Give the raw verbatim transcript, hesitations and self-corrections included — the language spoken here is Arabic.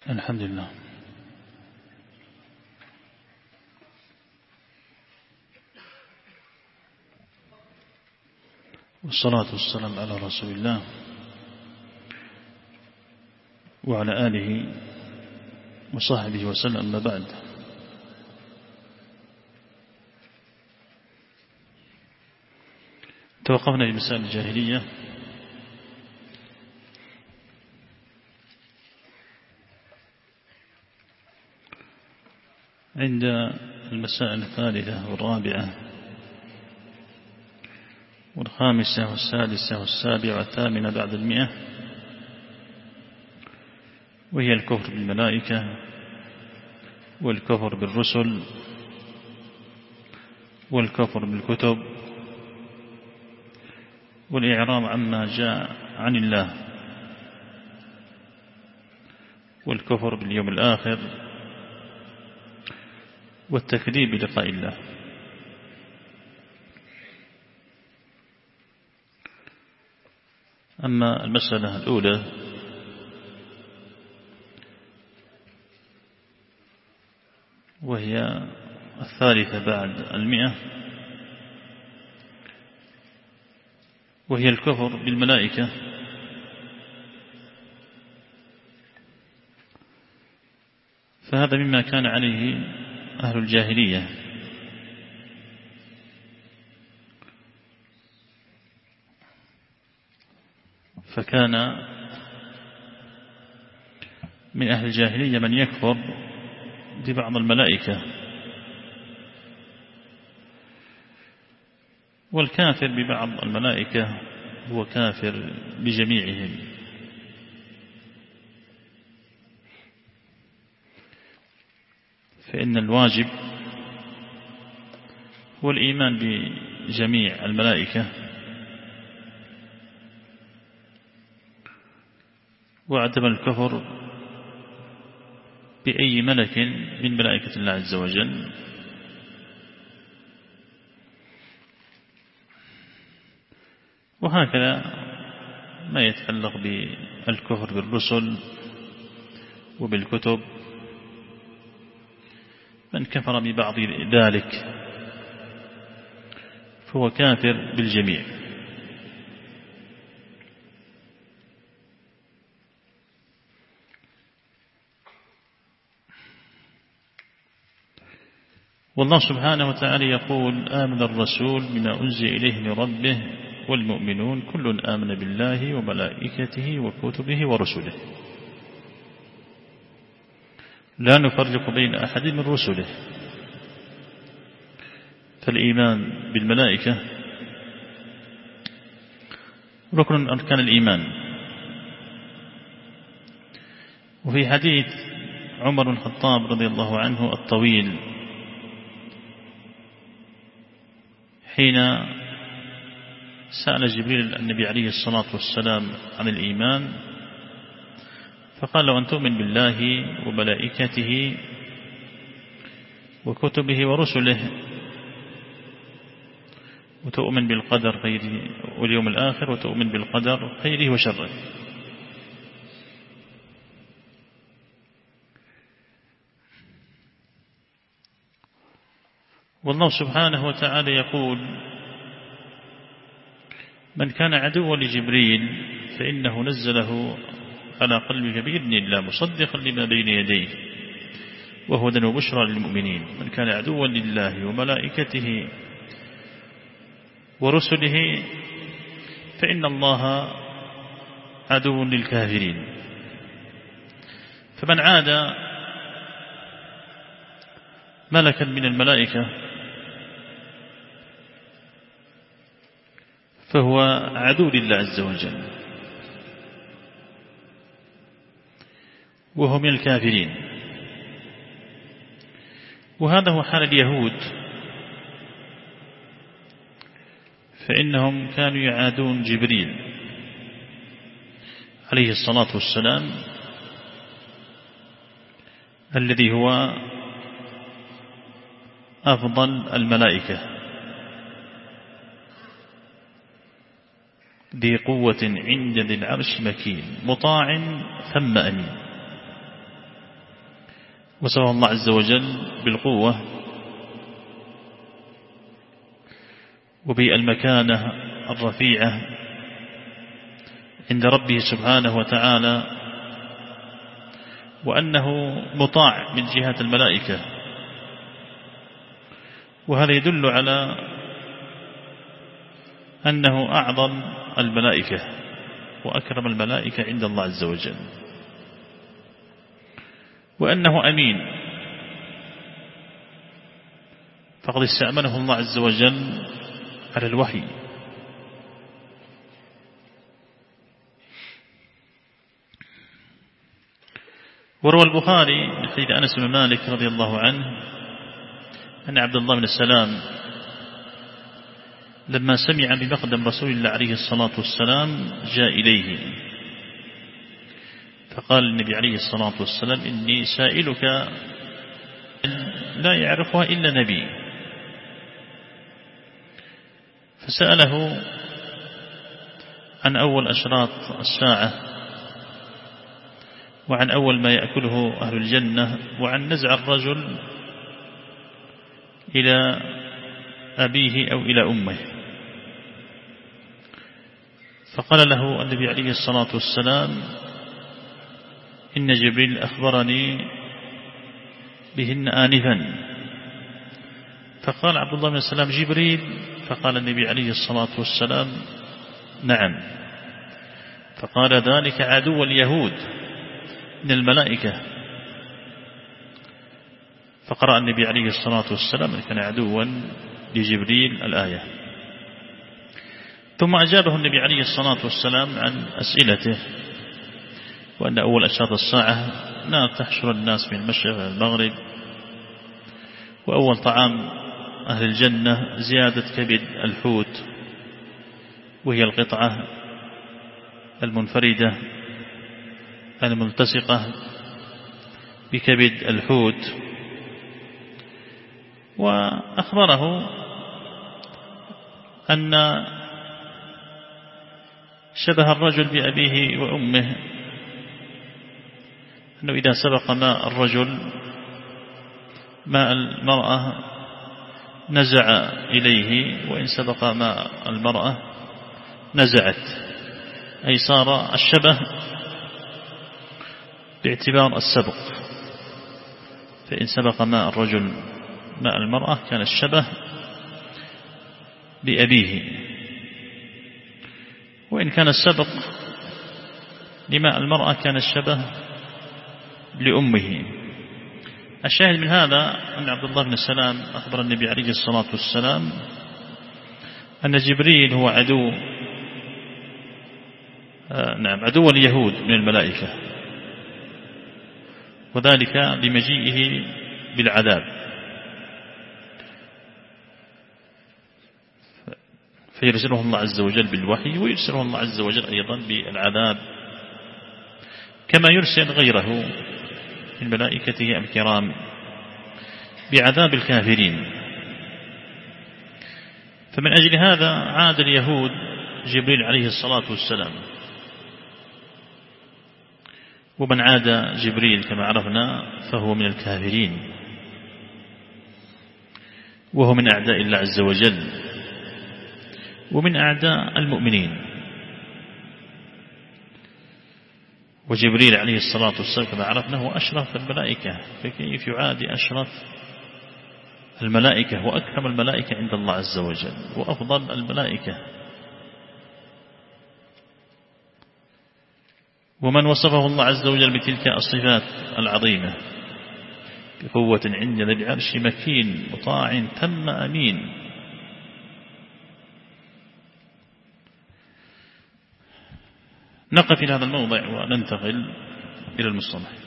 الحمد لله، والصلاة والسلام على رسول الله وعلى آله وصحبه وسلم. أما بعد، توقفنا في مسائل الجاهلية عند المسائل الثالثة والرابعة والخامسة والسادسة والسابعة والثامنة بعد المئة، وهي الكفر بالملائكة والكفر بالرسل والكفر بالكتب والإعراض عما جاء عن الله والكفر باليوم الآخر والتكذيب بلقاء الله. أما المسألة الأولى وهي الثالثة بعد المئة، وهي الكفر بالملائكة، فهذا مما كان عليه أهل الجاهلية، فكان من أهل الجاهلية من يكفر ببعض الملائكة، والكافر ببعض الملائكة هو كافر بجميعهم. فإن الواجب هو الإيمان بجميع الملائكة وعدم الكفر بأي ملك من ملائكة الله عز وجل. وهكذا ما يتعلق بالكفر بالرسل وبالكتب، من كفر ببعض ذلك فهو كافر بالجميع. والله سبحانه وتعالى يقول: آمن الرسول بما أنزل إليه من ربه والمؤمنون كل آمن بالله وملائكته وكتبه ورسله لا نفرق بين أحد من رسله. فالإيمان بالملائكة ركن من أركان الإيمان. وفي حديث عمر بن الخطاب رضي الله عنه الطويل، حين سأل جبريل النبي عليه الصلاة والسلام عن الإيمان، فقال له: أن تؤمن بالله وملائكته وكتبه ورسله وتؤمن بالقدر خيره واليوم الآخر وتؤمن بالقدر خيره وشره. والله سبحانه وتعالى يقول: من كان عدوا لجبريل فإنه نزله على قلبك بإذن الله مصدقا لما بين يديه وهدى وبشرى للمؤمنين. من كان عدوا لله وملائكته ورسله فإن الله عدو للكافرين. فمن عاد ملكا من الملائكة فهو عدو لله عز وجل وهو من الكافرين. وهذا هو حال اليهود، فإنهم كانوا يعادون جبريل عليه الصلاة والسلام الذي هو أفضل الملائكة ذي قوة عند ذي العرش مكين مطاع ثم أمين. وصفه الله عز وجل بالقوة وبالمكانة الرفيعة عند ربه سبحانه وتعالى، وأنه مطاع من جهة الملائكة، وهذا يدل على أنه أعظم الملائكة وأكرم الملائكة عند الله عز وجل، وأنه أمين، فقد استأمنه الله عز وجل على الوحي. وروى البخاري من حديث أنس بن مالك رضي الله عنه أن عبد الله بن السلام لما سمع بمقدم رسول الله عليه الصلاة والسلام جاء إليه فقال النبي عليه الصلاة والسلام: إني سائلك لا يعرفها إلا نبي. فسأله عن أول أشراط الساعة، وعن أول ما يأكله أهل الجنة، وعن نزع الرجل إلى أبيه أو إلى أمه. فقال له النبي عليه الصلاة والسلام: إن جبريل أخبرني بهن آنفا. فقال عبد الله بن السلام: جبريل؟ فقال النبي عليه الصلاة والسلام: نعم. فقال: ذلك عدو اليهود من الملائكة. فقرأ النبي عليه الصلاة والسلام أن كان عدوا لجبريل الآية. ثم أجابه النبي عليه الصلاة والسلام عن أسئلته، وأن أول أشراط الساعة نار تحشر الناس من المشرق إلى المغرب، وأول طعام أهل الجنة زيادة كبد الحوت، وهي القطعة المنفردة الملتصقة بكبد الحوت. وأخبره أن شبه الرجل بأبيه وأمه، أنه إذا سبق ماء الرجل ماء المرأة نزع إليه، وإن سبق ماء المرأة نزعت، أي صار الشبه باعتبار السبق. فإن سبق ماء الرجل ماء المرأة كان الشبه بأبيه، وإن كان السبق لماء المرأة كان الشبه لأمه. الشاهد من هذا أن عبد الله بن السلام أخبر النبي عليه الصلاة والسلام أن جبريل هو عدو آه نعم عدو اليهود من الملائكة، وذلك لمجيئه بالعذاب. فيرسله الله عز وجل بالوحي، ويرسله الله عز وجل أيضا بالعذاب، كما يرسل غيره من ملائكته الكرام بعذاب الكافرين. فمن أجل هذا عاد اليهود جبريل عليه الصلاة والسلام، ومن عاد جبريل كما عرفنا فهو من الكافرين، وهو من أعداء الله عز وجل ومن أعداء المؤمنين. وجبريل عليه الصلاة والسلام كما عرفنا هو أشرف الملائكة، فكيف يعادي أشرف الملائكة وأكرم الملائكة عند الله عز وجل وأفضل الملائكة؟ ومن وصفه الله عز وجل بتلك الصفات العظيمة بقوة عند ذي العرش مكين مطاع ثم أمين. نقف في هذا الموضع وننتقل إلى المصطلح.